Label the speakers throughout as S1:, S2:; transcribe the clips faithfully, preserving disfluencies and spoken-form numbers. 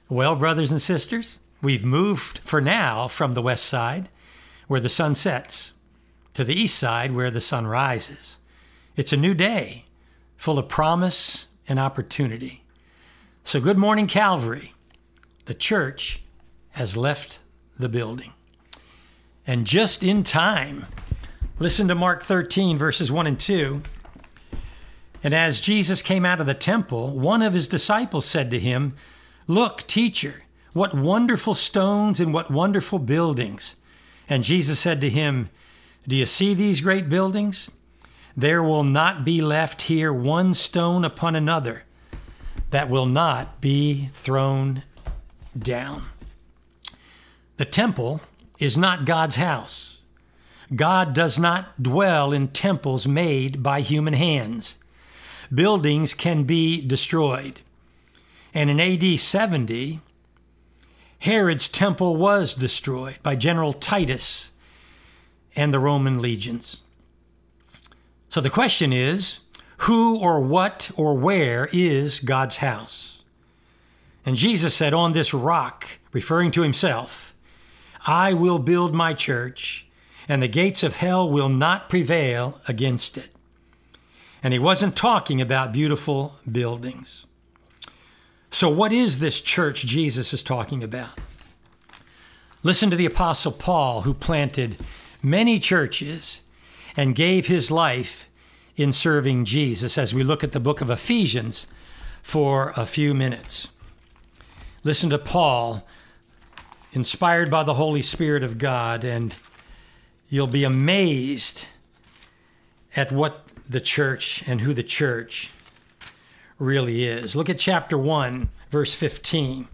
S1: Well, brothers and sisters, we've moved for now from the west side, where the sun sets, to the east side, where the sun rises. It's a new day, full of promise and opportunity. So good morning, Calvary. The church has left the building. And just in time, listen to Mark thirteen, verses one and two. And as Jesus came out of the temple, one of his disciples said to him, "Look, teacher, what wonderful stones and what wonderful buildings." And Jesus said to him, "Do you see these great buildings? There will not be left here one stone upon another that will not be thrown down." The temple is not God's house. God does not dwell in temples made by human hands. Buildings can be destroyed. And in A D seventy, Herod's temple was destroyed by General Titus and the Roman legions. So the question is, who or what or where is God's house? And Jesus said, "On this rock," referring to himself, "I will build my church, and the gates of hell will not prevail against it." And he wasn't talking about beautiful buildings. So what is this church Jesus is talking about? Listen to the Apostle Paul, who planted many churches and gave his life in serving Jesus, as we look at the book of Ephesians for a few minutes. Listen to Paul, inspired by the Holy Spirit of God, and you'll be amazed at what the church and who the church really is. Look at chapter one, verse fifteen.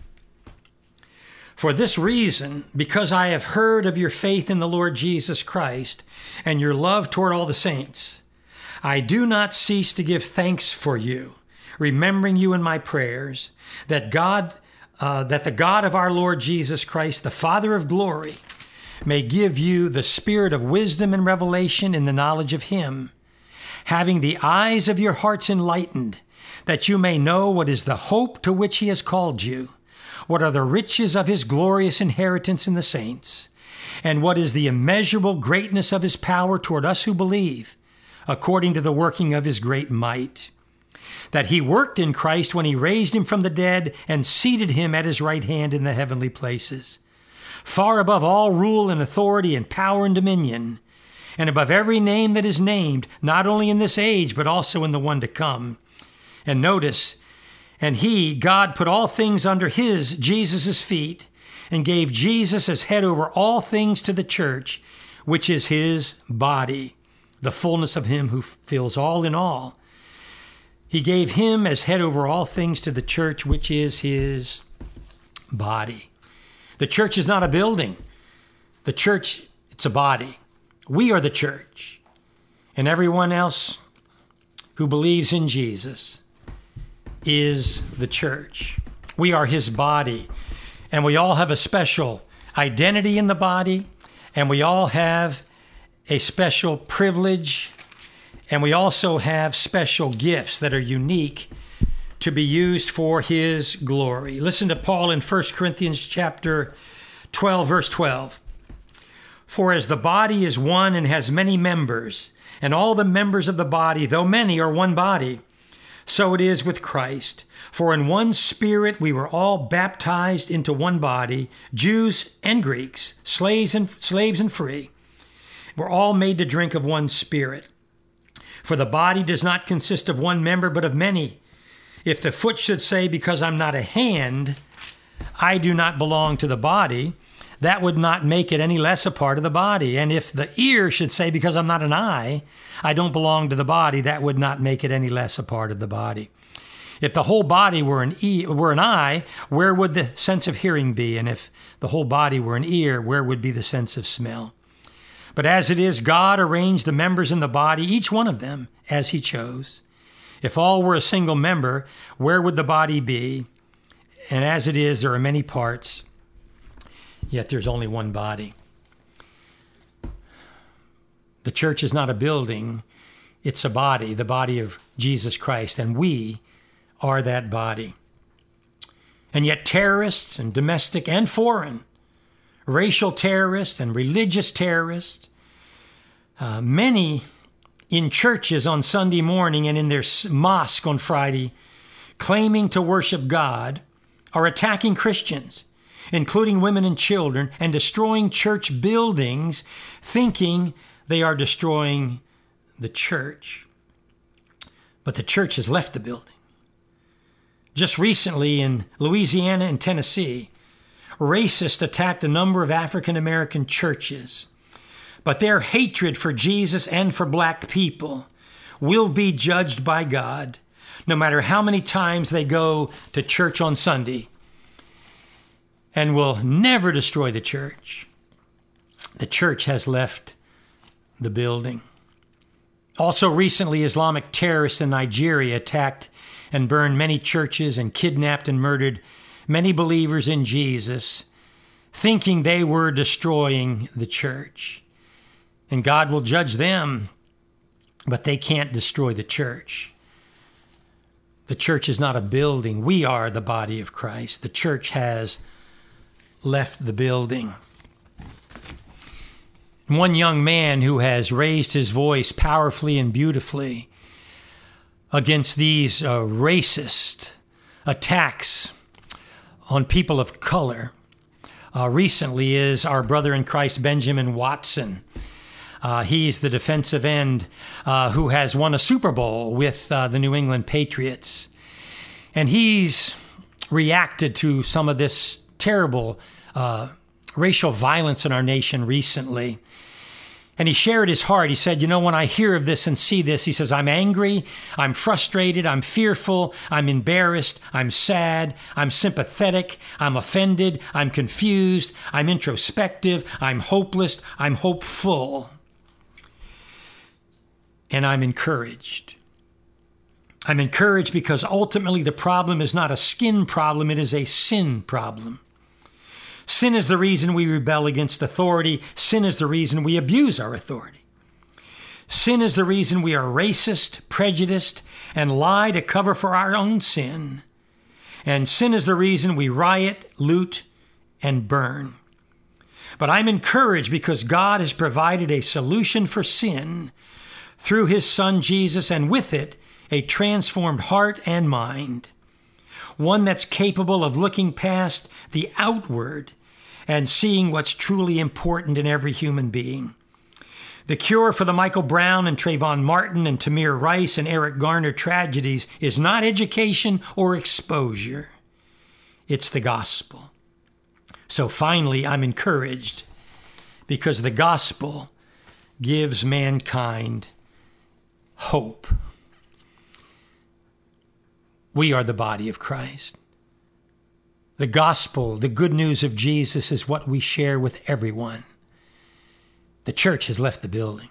S1: "For this reason, because I have heard of your faith in the Lord Jesus Christ and your love toward all the saints, I do not cease to give thanks for you, remembering you in my prayers, that God, uh, that the God of our Lord Jesus Christ, the Father of glory, may give you the spirit of wisdom and revelation in the knowledge of him, having the eyes of your hearts enlightened, that you may know what is the hope to which he has called you, what are the riches of his glorious inheritance in the saints, and what is the immeasurable greatness of his power toward us who believe, according to the working of his great might, that he worked in Christ when he raised him from the dead and seated him at his right hand in the heavenly places, far above all rule and authority and power and dominion, and above every name that is named, not only in this age, but also in the one to come." And notice, "And he, God, put all things under his, Jesus' feet, and gave Jesus as head over all things to the church, which is his body, the fullness of him who fills all in all. He gave him as head over all things to the church, which is his body." The church is not a building. The church, it's a body. We are the church. And everyone else who believes in Jesus is the church. We are his body. And we all have a special identity in the body. And we all have a special privilege. And we also have special gifts that are unique to be used for his glory. Listen to Paul in First Corinthians chapter twelve, verse twelve. "For as the body is one and has many members, and all the members of the body, though many, are one body, so it is with Christ. For in one Spirit we were all baptized into one body, Jews and Greeks, slaves and slaves and free. We're all made to drink of one Spirit. For the body does not consist of one member, but of many. If the foot should say, because I'm not a hand, I do not belong to the body, that would not make it any less a part of the body. And if the ear should say, because I'm not an eye, I don't belong to the body, that would not make it any less a part of the body. If the whole body were an e- were an eye, where would the sense of hearing be? And if the whole body were an ear, where would be the sense of smell? But as it is, God arranged the members in the body, each one of them, as he chose. If all were a single member, where would the body be? And as it is, there are many parts, yet there's only one body. The church is not a building, it's a body, the body of Jesus Christ, and we are that body. And yet terrorists, and domestic and foreign, racial terrorists and religious terrorists, uh, many in churches on Sunday morning and in their mosque on Friday, claiming to worship God, are attacking Christians, including women and children, and destroying church buildings, thinking they are destroying the church. But the church has left the building. Just recently in Louisiana and Tennessee, racists attacked a number of African American churches. But their hatred for Jesus and for black people will be judged by God, no matter how many times they go to church on Sunday, and will never destroy the church. The church has left the building. Also recently, Islamic terrorists in Nigeria attacked and burned many churches and kidnapped and murdered many believers in Jesus, thinking they were destroying the church. And God will judge them, but they can't destroy the church. The church is not a building. We are the body of Christ. The church has left the building. One young man who has raised his voice powerfully and beautifully against these uh, racist attacks on people of color uh, recently is our brother in Christ, Benjamin Watson. Uh, he's the defensive end uh, who has won a Super Bowl with uh, the New England Patriots. And he's reacted to some of this terrible uh, racial violence in our nation recently. And he shared his heart. He said, you know, when I hear of this and see this, he says, I'm angry, I'm frustrated, I'm fearful, I'm embarrassed, I'm sad, I'm sympathetic, I'm offended, I'm confused, I'm introspective, I'm hopeless, I'm hopeful. And I'm encouraged. I'm encouraged because ultimately the problem is not a skin problem, it is a sin problem. Sin is the reason we rebel against authority. Sin is the reason we abuse our authority. Sin is the reason we are racist, prejudiced, and lie to cover for our own sin. And sin is the reason we riot, loot, and burn. But I'm encouraged because God has provided a solution for sin through his Son Jesus, and with it, a transformed heart and mind. One that's capable of looking past the outward and seeing what's truly important in every human being. The cure for the Michael Brown and Trayvon Martin and Tamir Rice and Eric Garner tragedies is not education or exposure. It's the gospel. So finally, I'm encouraged because the gospel gives mankind hope. We are the body of Christ. The gospel, the good news of Jesus, is what we share with everyone. The church has left the building.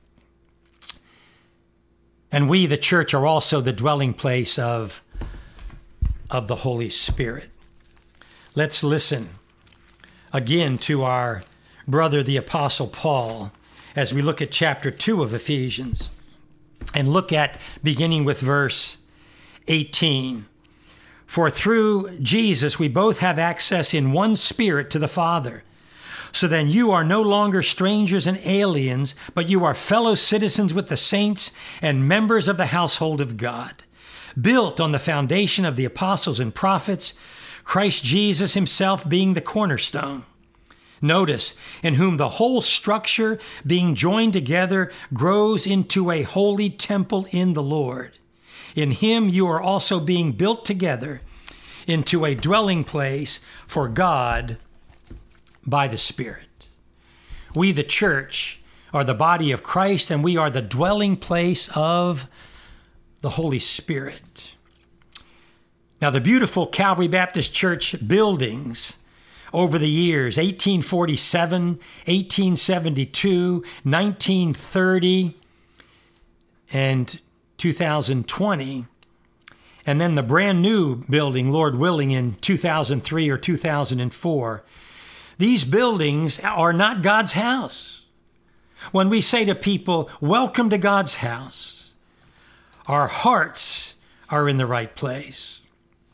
S1: And we, the church, are also the dwelling place of, of the Holy Spirit. Let's listen again to our brother, the Apostle Paul, as we look at chapter two of Ephesians and look at beginning with verse eighteen. For through Jesus we both have access in one Spirit to the Father. So then you are no longer strangers and aliens, but you are fellow citizens with the saints and members of the household of God, built on the foundation of the apostles and prophets, Christ Jesus himself being the cornerstone. Notice, in whom the whole structure being joined together grows into a holy temple in the Lord. In him you are also being built together into a dwelling place for God by the Spirit. We, the church, are the body of Christ, and we are the dwelling place of the Holy Spirit. Now, the beautiful Calvary Baptist Church buildings over the years, eighteen forty-seven, eighteen seventy-two, nineteen thirty, and two thousand twenty, and then the brand new building, Lord willing, in two thousand three or two thousand four. These buildings are not God's house. When we say to people, welcome to God's house, our hearts are in the right place.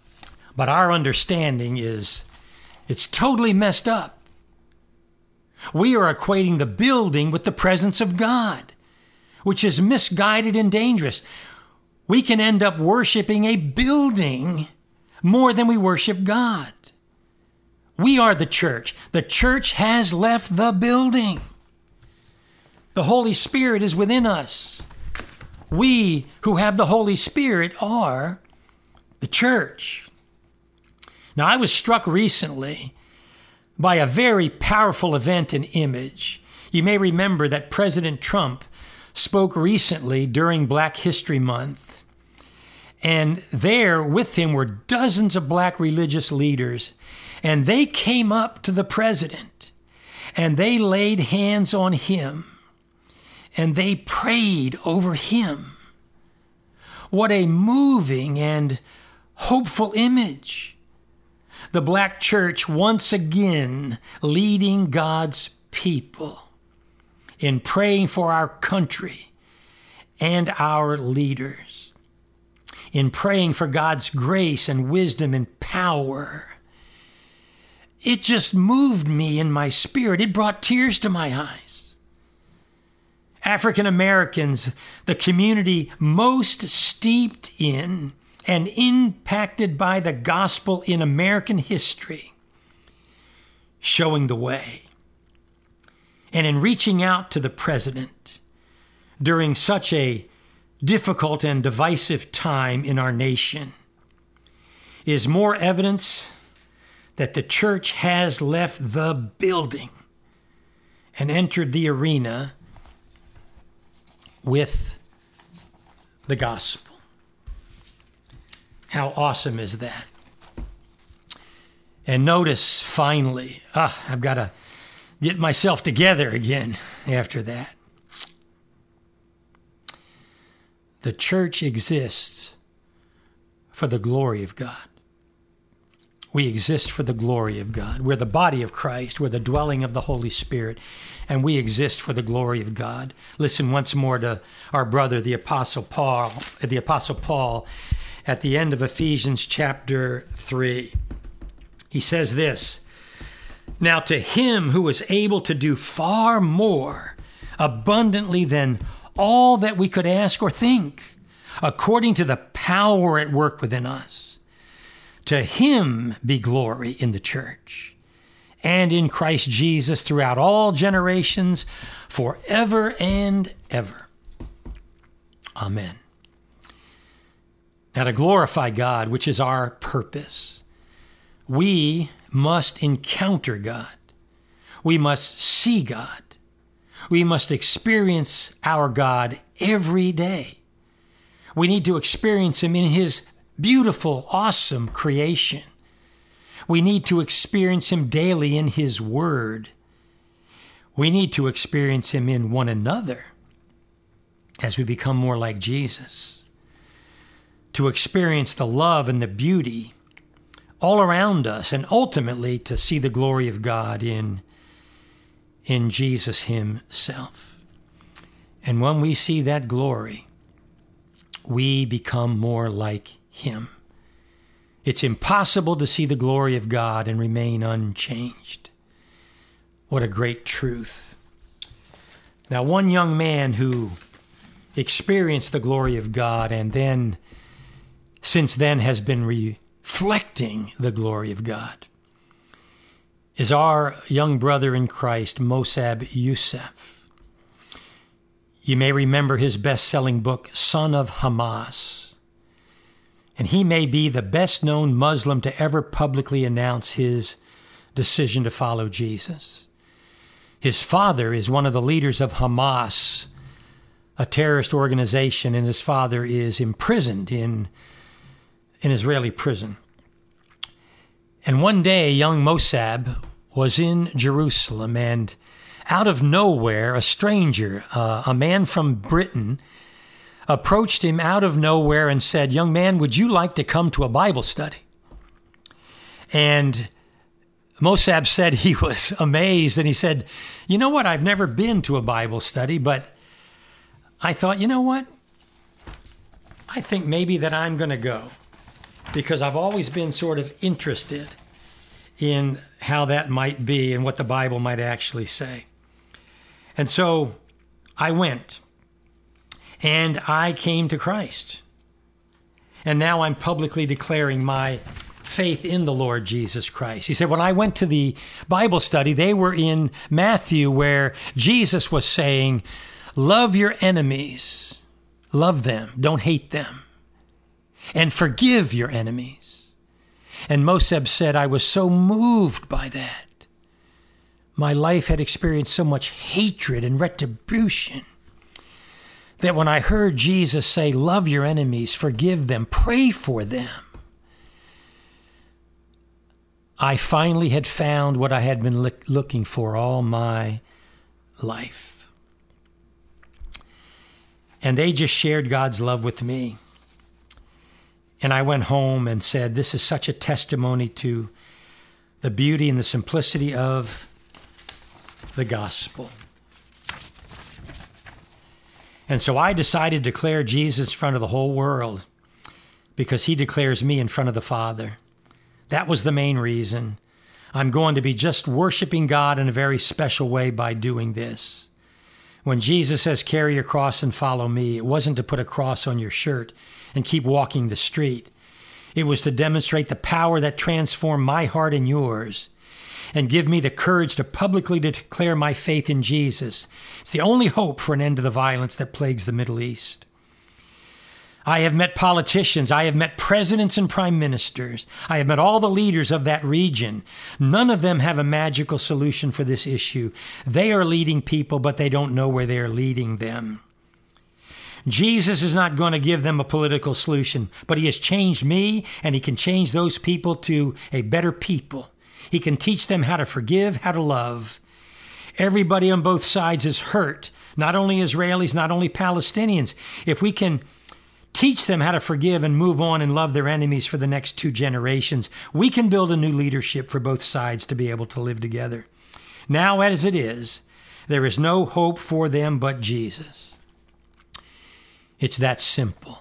S1: But our understanding is it's totally messed up. We are equating the building with the presence of God, which is misguided and dangerous. We can end up worshiping a building more than we worship God. We are the church. The church has left the building. The Holy Spirit is within us. We who have the Holy Spirit are the church. Now, I was struck recently by a very powerful event and image. You may remember that President Trump spoke recently during Black History Month, and there with him were dozens of black religious leaders, and they came up to the president, and they laid hands on him, and they prayed over him. What a moving and hopeful image. The black church once again leading God's people in praying for our country and our leaders, in praying for God's grace and wisdom and power. It just moved me in my spirit. It brought tears to my eyes. African Americans, the community most steeped in and impacted by the gospel in American history, showing the way. And in reaching out to the president during such a difficult and divisive time in our nation is more evidence that the church has left the building and entered the arena with the gospel. How awesome is that? And notice, finally, ah, I've got to get myself together again after that. The church exists for the glory of God. We exist for the glory of God. We're the body of Christ. We're the dwelling of the Holy Spirit, and we exist for the glory of God. Listen once more to our brother, the Apostle Paul, the Apostle Paul, at the end of Ephesians chapter three. He says this, "Now to him who is able to do far more abundantly than all that we could ask or think, according to the power at work within us, to him be glory in the church and in Christ Jesus throughout all generations, forever and ever. Amen." Now, to glorify God, which is our purpose, we must encounter God. We must see God. We must experience our God every day. We need to experience him in his beautiful, awesome creation. We need to experience him daily in his word. We need to experience him in one another as we become more like Jesus. To experience the love and the beauty all around us, and ultimately to see the glory of God in, in Jesus himself. And when we see that glory, we become more like him. It's impossible to see the glory of God and remain unchanged. What a great truth. Now, one young man who experienced the glory of God and then since then has been reflecting the glory of God is our young brother in Christ, Mossab Youssef. You may remember his best-selling book, Son of Hamas. And he may be the best-known Muslim to ever publicly announce his decision to follow Jesus. His father is one of the leaders of Hamas, a terrorist organization, and his father is imprisoned in an Israeli prison. And one day, young Mossab was in Jerusalem, and out of nowhere, a stranger, uh, a man from Britain, approached him out of nowhere and said, "Young man, would you like to come to a Bible study?" And Mossab said he was amazed, and he said, "You know what? I've never been to a Bible study, but I thought, you know what? I think maybe that I'm going to go." because I've always been sort of interested in how that might be and what the Bible might actually say. And so I went and I came to Christ. And now I'm publicly declaring my faith in the Lord Jesus Christ. He said, when I went to the Bible study, they were in Matthew where Jesus was saying, love your enemies, love them, don't hate them, and forgive your enemies. And Moseb said, I was so moved by that. My life had experienced so much hatred and retribution that when I heard Jesus say, love your enemies, forgive them, pray for them, I finally had found what I had been li- looking for all my life. And they just shared God's love with me. And I went home and said, this is such a testimony to the beauty and the simplicity of the gospel. And so I decided to declare Jesus in front of the whole world because he declares me in front of the Father. That was the main reason. I'm going to be just worshiping God in a very special way by doing this. When Jesus says, carry your cross and follow me, it wasn't to put a cross on your shirt and keep walking the street. It was to demonstrate the power that transformed my heart and yours and give me the courage to publicly declare my faith in Jesus. It's the only hope for an end to the violence that plagues the Middle East. I have met politicians. I have met presidents and prime ministers. I have met all the leaders of that region. None of them have a magical solution for this issue. They are leading people, but they don't know where they are leading them. Jesus is not going to give them a political solution, but he has changed me, and he can change those people to a better people. He can teach them how to forgive, how to love. Everybody on both sides is hurt, not only Israelis, not only Palestinians. If we can teach them how to forgive and move on and love their enemies for the next two generations, we can build a new leadership for both sides to be able to live together. Now, as it is, there is no hope for them but Jesus. It's that simple.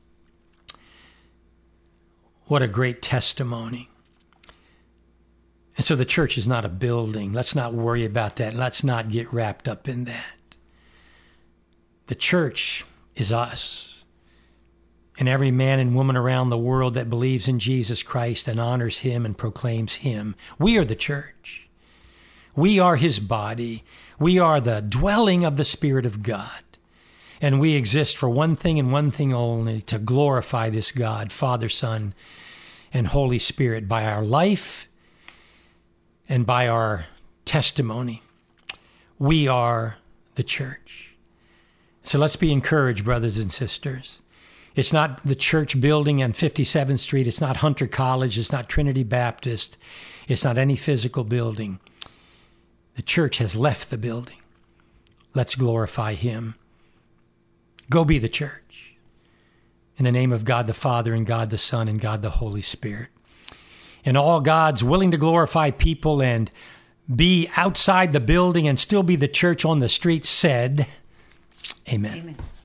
S1: What a great testimony. And so the church is not a building. Let's not worry about that. Let's not get wrapped up in that. The church is us. And every man and woman around the world that believes in Jesus Christ and honors him and proclaims him. We are the church. We are his body. We are the dwelling of the Spirit of God. And we exist for one thing and one thing only, to glorify this God, Father, Son, and Holy Spirit by our life and by our testimony. We are the church. So let's be encouraged, brothers and sisters. It's not the church building on fifty-seventh Street. It's not Hunter College. It's not Trinity Baptist. It's not any physical building. The church has left the building. Let's glorify him. Go be the church. In the name of God the Father and God the Son and God the Holy Spirit. And all God's willing to glorify people and be outside the building and still be the church on the street said, amen. Amen.